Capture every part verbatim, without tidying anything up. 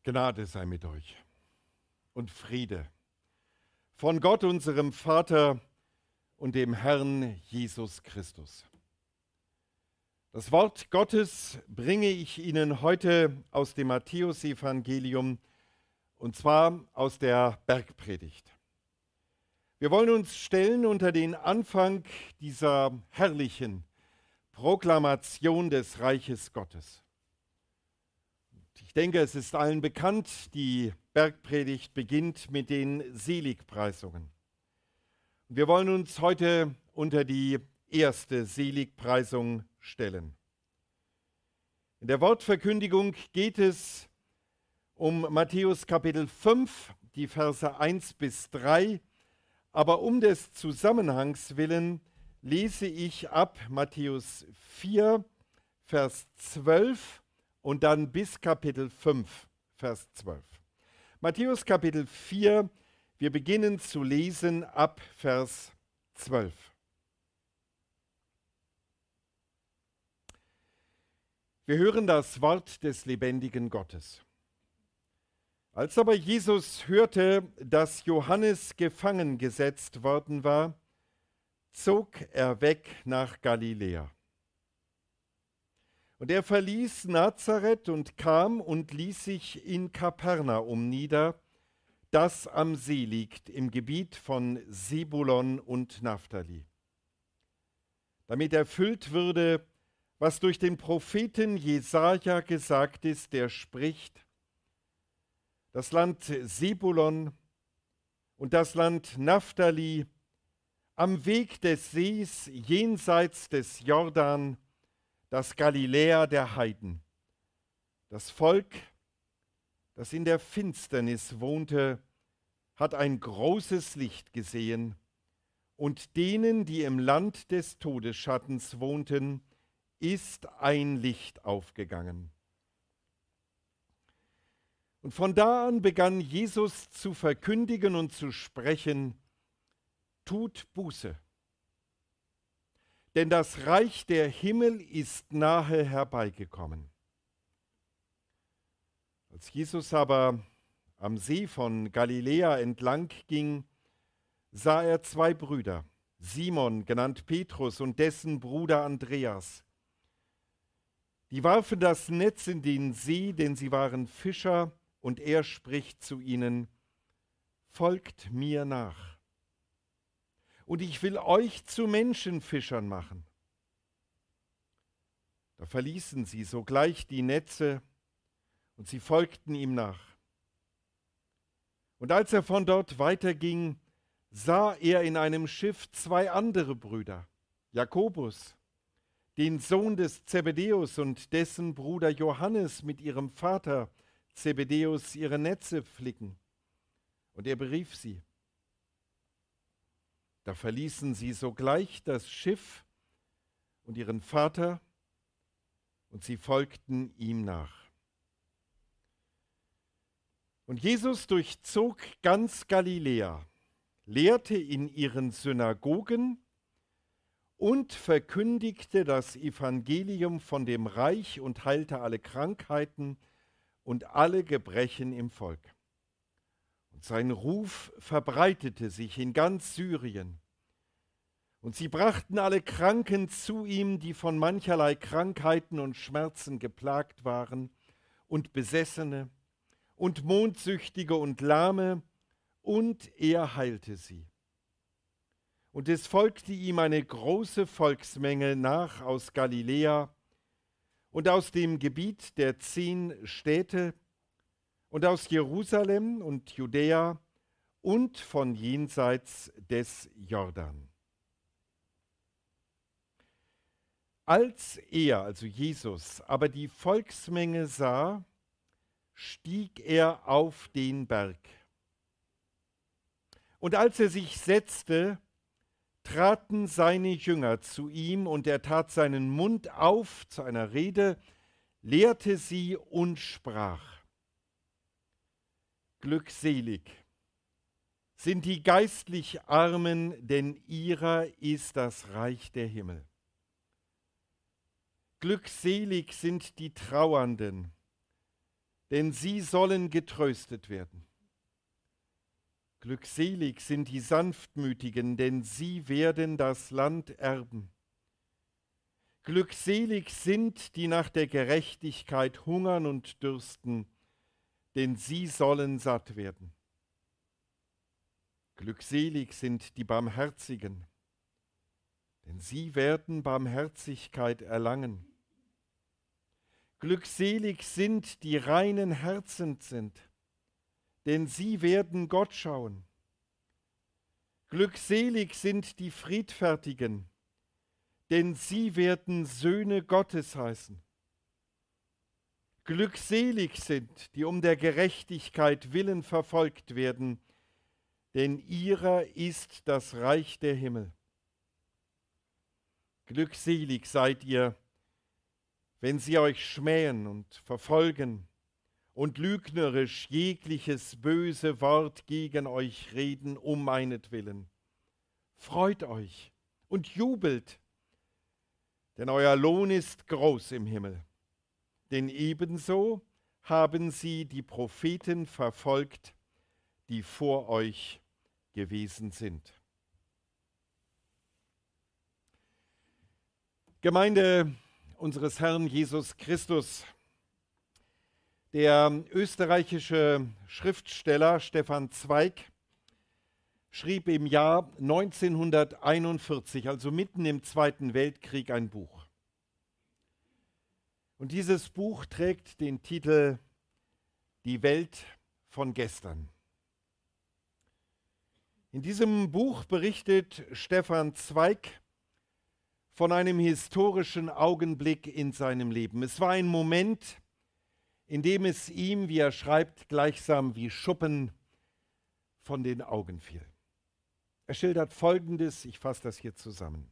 Gnade sei mit euch und Friede von Gott, unserem Vater und dem Herrn Jesus Christus. Das Wort Gottes bringe ich Ihnen heute aus dem Matthäusevangelium, und zwar aus der Bergpredigt. Wir wollen uns stellen unter den Anfang dieser herrlichen Proklamation des Reiches Gottes. Ich denke, es ist allen bekannt, die Bergpredigt beginnt mit den Seligpreisungen. Wir wollen uns heute unter die erste Seligpreisung stellen. In der Wortverkündigung geht es um Matthäus Kapitel fünf, die Verse eins bis drei, aber um des Zusammenhangs willen lese ich ab Matthäus vier, Vers zwölf und dann bis Kapitel fünf, Vers zwölf. Matthäus Kapitel vier, wir beginnen zu lesen ab Vers zwölf. Wir hören das Wort des lebendigen Gottes. Als aber Jesus hörte, dass Johannes gefangen gesetzt worden war, zog er weg nach Galiläa. Und er verließ Nazareth und kam und ließ sich in Kapernaum nieder, das am See liegt, im Gebiet von Sebulon und Naphtali, damit erfüllt würde, was durch den Propheten Jesaja gesagt ist, der spricht: Das Land Sebulon und das Land Naphtali am Weg des Sees jenseits des Jordan, das Galiläa der Heiden, das Volk, das in der Finsternis wohnte, hat ein großes Licht gesehen, und denen, die im Land des Todesschattens wohnten, ist ein Licht aufgegangen. Und von da an begann Jesus zu verkündigen und zu sprechen: Tut Buße, denn das Reich der Himmel ist nahe herbeigekommen. Als Jesus aber am See von Galiläa entlang ging, sah er zwei Brüder, Simon, genannt Petrus, und dessen Bruder Andreas. Die warfen das Netz in den See, denn sie waren Fischer, und er spricht zu ihnen: Folgt mir nach, und ich will euch zu Menschenfischern machen. Da verließen sie sogleich die Netze, und sie folgten ihm nach. Und als er von dort weiterging, sah er in einem Schiff zwei andere Brüder, Jakobus, den Sohn des Zebedäus, und dessen Bruder Johannes mit ihrem Vater Zebedäus ihre Netze flicken. Und er berief sie. Da verließen sie sogleich das Schiff und ihren Vater, und sie folgten ihm nach. Und Jesus durchzog ganz Galiläa, lehrte in ihren Synagogen und verkündigte das Evangelium von dem Reich und heilte alle Krankheiten und alle Gebrechen im Volk. Und sein Ruf verbreitete sich in ganz Syrien. Und sie brachten alle Kranken zu ihm, die von mancherlei Krankheiten und Schmerzen geplagt waren, und Besessene und Mondsüchtige und Lahme, und er heilte sie. Und es folgte ihm eine große Volksmenge nach aus Galiläa und aus dem Gebiet der zehn Städte und aus Jerusalem und Judäa und von jenseits des Jordan. Als er, also Jesus, aber die Volksmenge sah, stieg er auf den Berg. Und als er sich setzte, traten seine Jünger zu ihm, und er tat seinen Mund auf zu einer Rede, lehrte sie und sprach: Glückselig sind die geistlich Armen, denn ihrer ist das Reich der Himmel. Glückselig sind die Trauernden, denn sie sollen getröstet werden. Glückselig sind die Sanftmütigen, denn sie werden das Land erben. Glückselig sind, die nach der Gerechtigkeit hungern und dürsten, denn sie sollen satt werden. Glückselig sind die Barmherzigen, denn sie werden Barmherzigkeit erlangen. Glückselig sind, die reinen Herzens sind, denn sie werden Gott schauen. Glückselig sind die Friedfertigen, denn sie werden Söhne Gottes heißen. Glückselig sind, die um der Gerechtigkeit willen verfolgt werden, denn ihrer ist das Reich der Himmel. Glückselig seid ihr, wenn sie euch schmähen und verfolgen und lügnerisch jegliches böse Wort gegen euch reden um meinetwillen. Freut euch und jubelt, denn euer Lohn ist groß im Himmel. Denn ebenso haben sie die Propheten verfolgt, die vor euch gewesen sind. Gemeinde unseres Herrn Jesus Christus, der österreichische Schriftsteller Stefan Zweig schrieb im Jahr neunzehnhunderteinundvierzig, also mitten im Zweiten Weltkrieg, ein Buch. Und dieses Buch trägt den Titel Die Welt von gestern. In diesem Buch berichtet Stefan Zweig von einem historischen Augenblick in seinem Leben. Es war ein Moment, in dem es ihm, wie er schreibt, gleichsam wie Schuppen von den Augen fiel. Er schildert Folgendes, ich fasse das hier zusammen.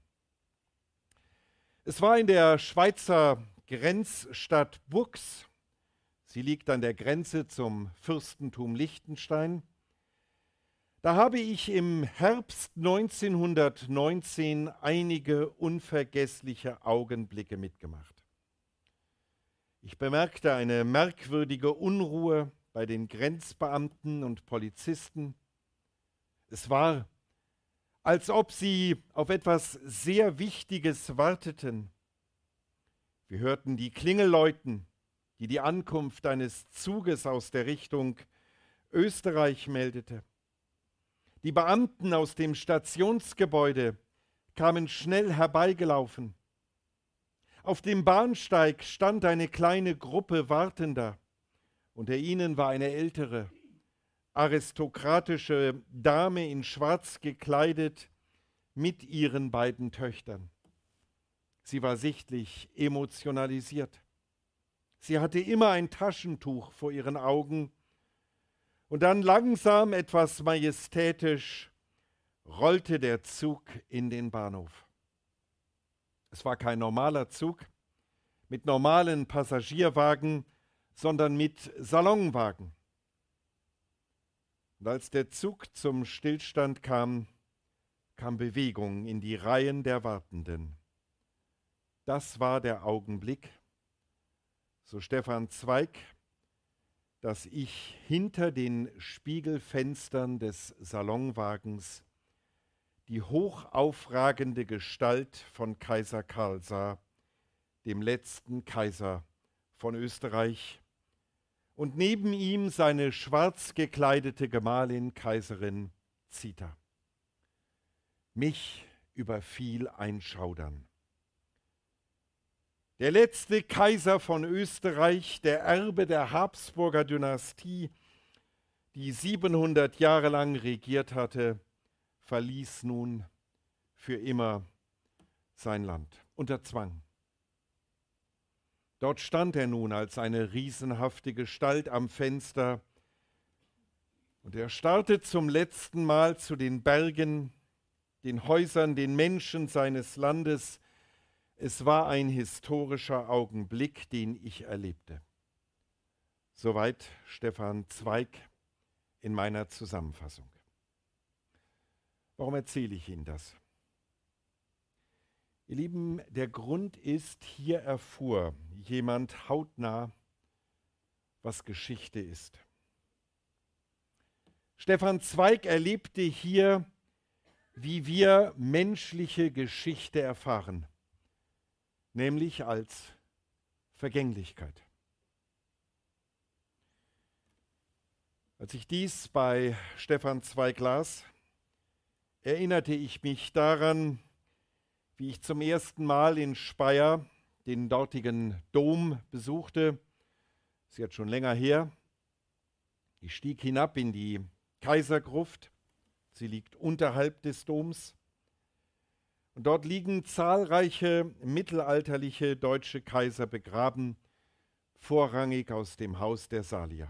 Es war in der Schweizer Grenzstadt Bux, sie liegt an der Grenze zum Fürstentum Liechtenstein. Da habe ich im Herbst neunzehnhundertneunzehn einige unvergessliche Augenblicke mitgemacht. Ich bemerkte eine merkwürdige Unruhe bei den Grenzbeamten und Polizisten. Es war, als ob sie auf etwas sehr Wichtiges warteten. Wir hörten die Klingel läuten, die die Ankunft eines Zuges aus der Richtung Österreich meldete. Die Beamten aus dem Stationsgebäude kamen schnell herbeigelaufen. Auf dem Bahnsteig stand eine kleine Gruppe Wartender. Unter ihnen war eine ältere, aristokratische Dame in Schwarz gekleidet mit ihren beiden Töchtern. Sie war sichtlich emotionalisiert. Sie hatte immer ein Taschentuch vor ihren Augen und dann langsam, etwas majestätisch, rollte der Zug in den Bahnhof. Es war kein normaler Zug mit normalen Passagierwagen, sondern mit Salonwagen. Und als der Zug zum Stillstand kam, kam Bewegung in die Reihen der Wartenden. Das war der Augenblick, so Stefan Zweig, dass ich hinter den Spiegelfenstern des Salonwagens die hochaufragende Gestalt von Kaiser Karl sah, dem letzten Kaiser von Österreich, und neben ihm seine schwarz gekleidete Gemahlin Kaiserin Zita. Mich überfiel ein Schaudern. Der letzte Kaiser von Österreich, der Erbe der Habsburger Dynastie, die siebenhundert Jahre lang regiert hatte, verließ nun für immer sein Land unter Zwang. Dort stand er nun als eine riesenhafte Gestalt am Fenster und er starrte zum letzten Mal zu den Bergen, den Häusern, den Menschen seines Landes. Es war ein historischer Augenblick, den ich erlebte. Soweit Stefan Zweig in meiner Zusammenfassung. Warum erzähle ich Ihnen das? Ihr Lieben, der Grund ist, hier erfuhr jemand hautnah, was Geschichte ist. Stefan Zweig erlebte hier, wie wir menschliche Geschichte erfahren, nämlich als Vergänglichkeit. Als ich dies bei Stefan Zweig las, erinnerte ich mich daran, wie ich zum ersten Mal in Speyer den dortigen Dom besuchte. Das ist jetzt schon länger her. Ich stieg hinab in die Kaisergruft. Sie liegt unterhalb des Doms. Und dort liegen zahlreiche mittelalterliche deutsche Kaiser begraben, vorrangig aus dem Haus der Salier.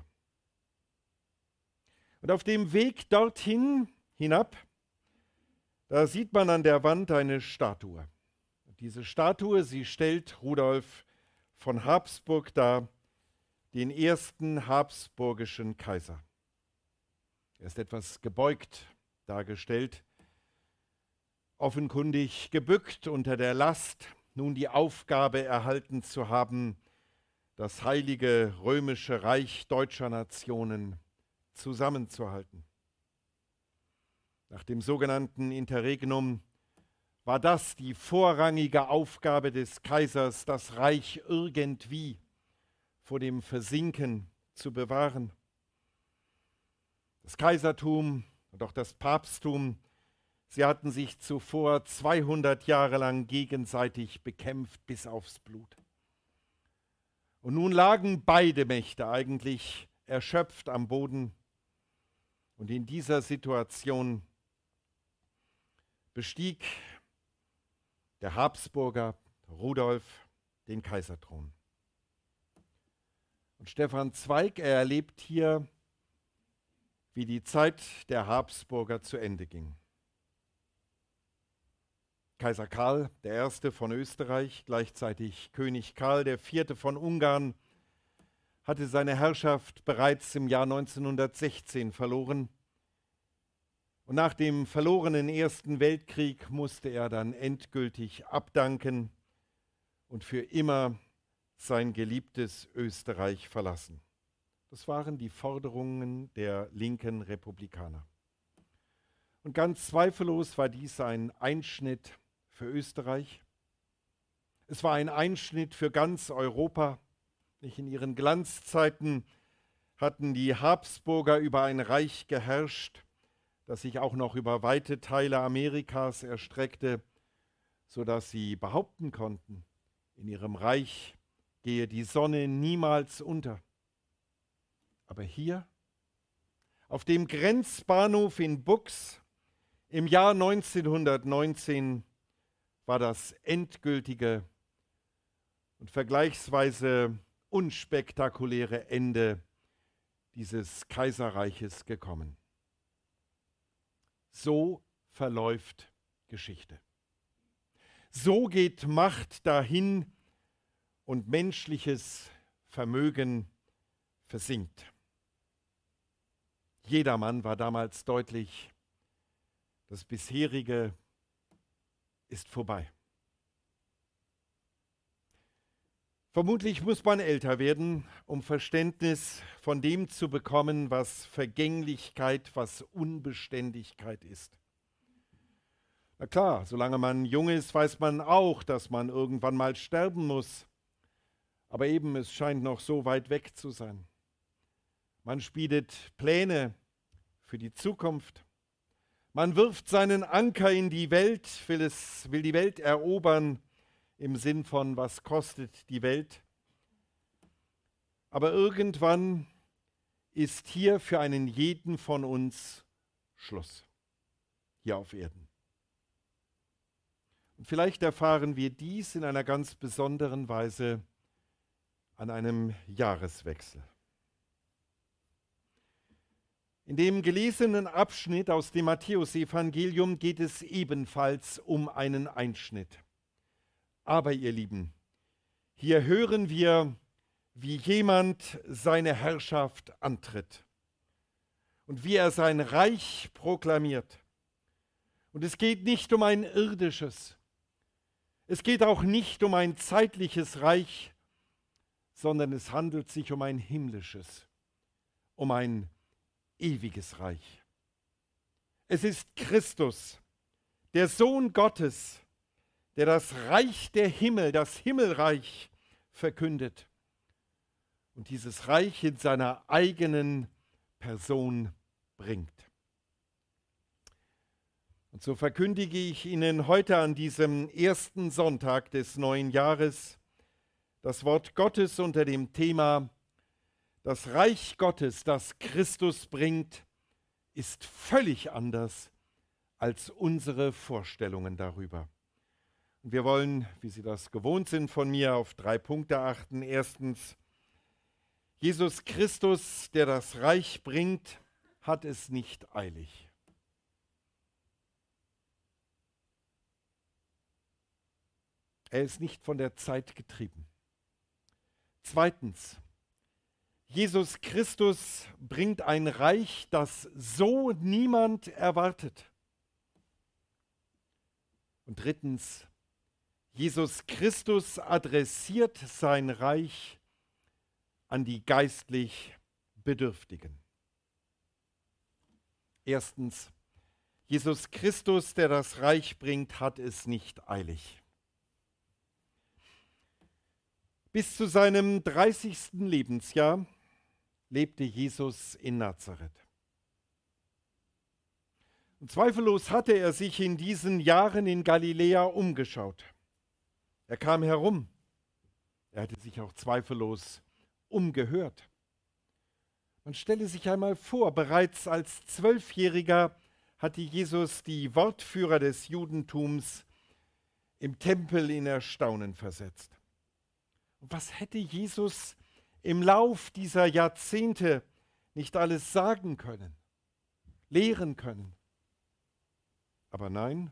Und auf dem Weg dorthin hinab, da sieht man an der Wand eine Statue. Und diese Statue, sie stellt Rudolf von Habsburg dar, den ersten habsburgischen Kaiser. Er ist etwas gebeugt dargestellt, offenkundig gebückt unter der Last, nun die Aufgabe erhalten zu haben, das heilige römische Reich deutscher Nationen zusammenzuhalten. Nach dem sogenannten Interregnum war das die vorrangige Aufgabe des Kaisers, das Reich irgendwie vor dem Versinken zu bewahren. Das Kaisertum und auch das Papsttum, sie hatten sich zuvor zweihundert Jahre lang gegenseitig bekämpft bis aufs Blut. Und nun lagen beide Mächte eigentlich erschöpft am Boden. Und in dieser Situation bestieg der Habsburger Rudolf den Kaiserthron. Und Stefan Zweig, er erlebt hier, wie die Zeit der Habsburger zu Ende ging. Kaiser Karl der Erste von Österreich, gleichzeitig König Karl der Vierte von Ungarn, hatte seine Herrschaft bereits im Jahr neunzehnhundertsechzehn verloren. Und nach dem verlorenen Ersten Weltkrieg musste er dann endgültig abdanken und für immer sein geliebtes Österreich verlassen. Das waren die Forderungen der linken Republikaner. Und ganz zweifellos war dies ein Einschnitt für Österreich. Es war ein Einschnitt für ganz Europa. In ihren Glanzzeiten hatten die Habsburger über ein Reich geherrscht, das sich auch noch über weite Teile Amerikas erstreckte, sodass sie behaupten konnten, in ihrem Reich gehe die Sonne niemals unter. Aber hier, auf dem Grenzbahnhof in Buchs, im Jahr neunzehnhundertneunzehn, war das endgültige und vergleichsweise unspektakuläre Ende dieses Kaiserreiches gekommen. So verläuft Geschichte. So geht Macht dahin und menschliches Vermögen versinkt. Jedermann war damals deutlich, das bisherige ist vorbei. Vermutlich muss man älter werden, um Verständnis von dem zu bekommen, was Vergänglichkeit, was Unbeständigkeit ist. Na klar, solange man jung ist, weiß man auch, dass man irgendwann mal sterben muss. Aber eben, es scheint noch so weit weg zu sein. Man schmiedet Pläne für die Zukunft. Man wirft seinen Anker in die Welt, will, es, will die Welt erobern, im Sinn von, was kostet die Welt? Aber irgendwann ist hier für einen jeden von uns Schluss, hier auf Erden. Und vielleicht erfahren wir dies in einer ganz besonderen Weise an einem Jahreswechsel. In dem gelesenen Abschnitt aus dem Matthäusevangelium geht es ebenfalls um einen Einschnitt. Aber ihr Lieben, hier hören wir, wie jemand seine Herrschaft antritt und wie er sein Reich proklamiert. Und es geht nicht um ein irdisches, es geht auch nicht um ein zeitliches Reich, sondern es handelt sich um ein himmlisches, um ein ewiges Reich. Es ist Christus, der Sohn Gottes, der das Reich der Himmel, das Himmelreich verkündet und dieses Reich in seiner eigenen Person bringt. Und so verkündige ich Ihnen heute an diesem ersten Sonntag des neuen Jahres das Wort Gottes unter dem Thema: Das Reich Gottes, das Christus bringt, ist völlig anders als unsere Vorstellungen darüber. Und wir wollen, wie Sie das gewohnt sind von mir, auf drei Punkte achten. Erstens: Jesus Christus, der das Reich bringt, hat es nicht eilig. Er ist nicht von der Zeit getrieben. Zweitens: Jesus Christus bringt ein Reich, das so niemand erwartet. Und drittens: Jesus Christus adressiert sein Reich an die geistlich Bedürftigen. Erstens: Jesus Christus, der das Reich bringt, hat es nicht eilig. Bis zu seinem dreißigsten Lebensjahr lebte Jesus in Nazareth. Und zweifellos hatte er sich in diesen Jahren in Galiläa umgeschaut. Er kam herum. Er hatte sich auch zweifellos umgehört. Man stelle sich einmal vor, bereits als Zwölfjähriger hatte Jesus die Wortführer des Judentums im Tempel in Erstaunen versetzt. Und was hätte Jesus im Lauf dieser Jahrzehnte nicht alles sagen können, lehren können? Aber nein,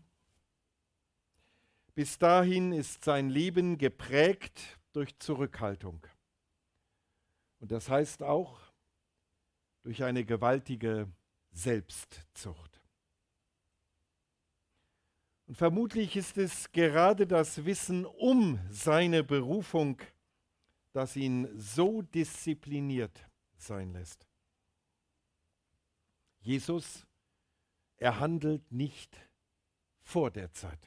bis dahin ist sein Leben geprägt durch Zurückhaltung. Und das heißt auch durch eine gewaltige Selbstzucht. Und vermutlich ist es gerade das Wissen um seine Berufung, das ihn so diszipliniert sein lässt. Jesus, er handelt nicht vor der Zeit.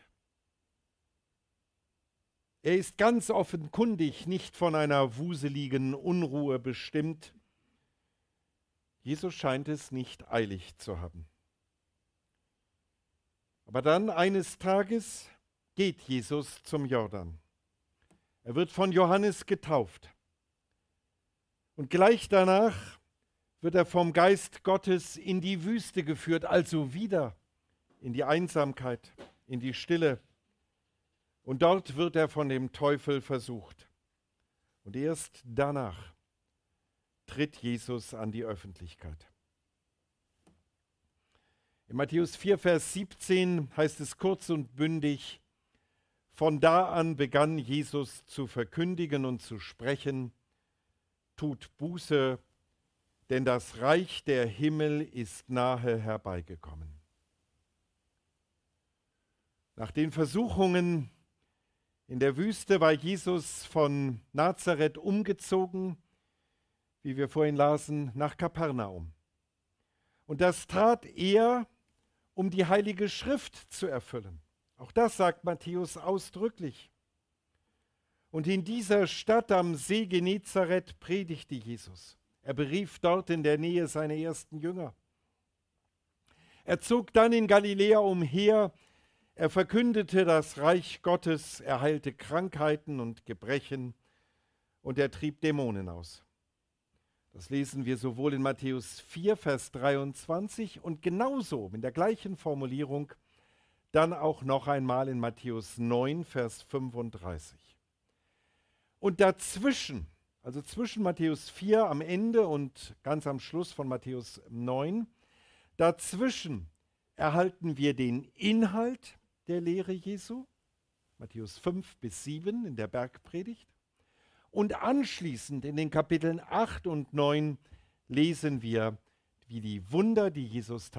Er ist ganz offenkundig nicht von einer wuseligen Unruhe bestimmt. Jesus scheint es nicht eilig zu haben. Aber dann eines Tages geht Jesus zum Jordan. Er wird von Johannes getauft. Und gleich danach wird er vom Geist Gottes in die Wüste geführt, also wieder in die Einsamkeit, in die Stille. Und dort wird er von dem Teufel versucht. Und erst danach tritt Jesus an die Öffentlichkeit. In Matthäus vier, Vers siebzehn heißt es kurz und bündig: Von da an begann Jesus zu verkündigen und zu sprechen: Tut Buße, denn das Reich der Himmel ist nahe herbeigekommen. Nach den Versuchungen in der Wüste war Jesus von Nazareth umgezogen, wie wir vorhin lasen, nach Kapernaum. Und das tat er, um die Heilige Schrift zu erfüllen. Auch das sagt Matthäus ausdrücklich. Und in dieser Stadt am See Genezareth predigte Jesus. Er berief dort in der Nähe seine ersten Jünger. Er zog dann in Galiläa umher. Er verkündete das Reich Gottes, er heilte Krankheiten und Gebrechen und er trieb Dämonen aus. Das lesen wir sowohl in Matthäus vier, Vers dreiundzwanzig und genauso mit der gleichen Formulierung dann auch noch einmal in Matthäus neun, Vers fünfunddreißig. Und dazwischen, also zwischen Matthäus vier am Ende und ganz am Schluss von Matthäus neun, dazwischen erhalten wir den Inhalt der Lehre Jesu, Matthäus fünf bis sieben in der Bergpredigt. Und anschließend in den Kapiteln acht und neun lesen wir, wie die Wunder, die Jesus tat,